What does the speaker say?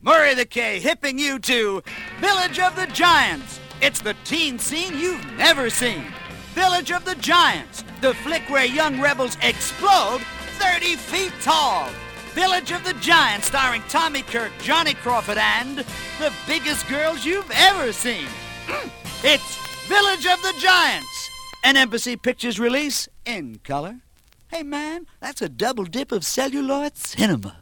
Murray the K hipping you to Village of the Giants. It's the teen scene you've never seen. Village of the Giants, the flick where young rebels explode 30 feet tall. Village of the Giants, starring Tommy Kirk, Johnny Crawford, and the biggest girls you've ever seen. It's Village of the Giants, an Embassy Pictures release in color. Hey, man, that's a double dip of celluloid cinema.